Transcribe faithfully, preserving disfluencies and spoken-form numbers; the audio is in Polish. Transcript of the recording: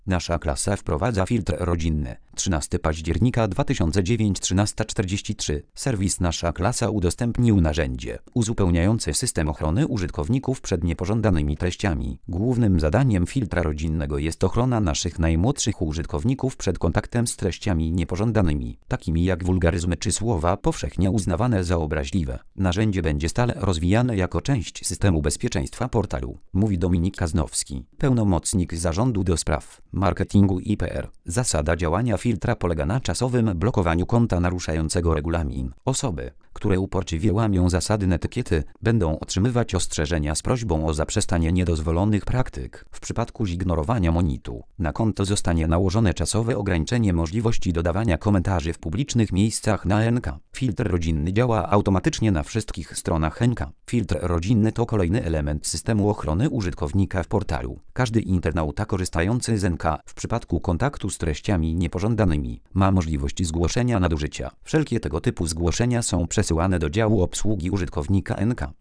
Nasza klasa wprowadza filtr rodzinny. trzynastego października dwa tysiące dziewiątego, trzynaста czterdzieści trzy. Serwis Nasza Klasa udostępnił narzędzie uzupełniające system ochrony użytkowników przed niepożądanymi treściami. Głównym zadaniem filtra rodzinnego jest ochrona naszych najmłodszych użytkowników przed kontaktem z treściami niepożądanymi, takimi jak wulgaryzmy czy słowa powszechnie uznawane za obraźliwe. Narzędzie będzie stale rozwijane jako część systemu bezpieczeństwa portalu, mówi Dominik Kaznowski, pełnomocnik zarządu do spraw marketingu i P R. Zasada działania filtra polega na czasowym blokowaniu konta naruszającego regulamin. Osoby, które uporczywie łamią zasady etykiety, będą otrzymywać ostrzeżenia z prośbą o zaprzestanie niedozwolonych praktyk. W przypadku zignorowania monitu na konto zostanie nałożone czasowe ograniczenie możliwości dodawania komentarzy w publicznych miejscach na N K. Filtr rodzinny działa automatycznie na wszystkich stronach N K. Filtr rodzinny to kolejny element systemu ochrony użytkownika w portalu. Każdy internauta korzystający z N K w przypadku kontaktu z treściami niepożądanymi ma możliwość zgłoszenia nadużycia. Wszelkie tego typu zgłoszenia są przesyłane do działu obsługi użytkownika N K.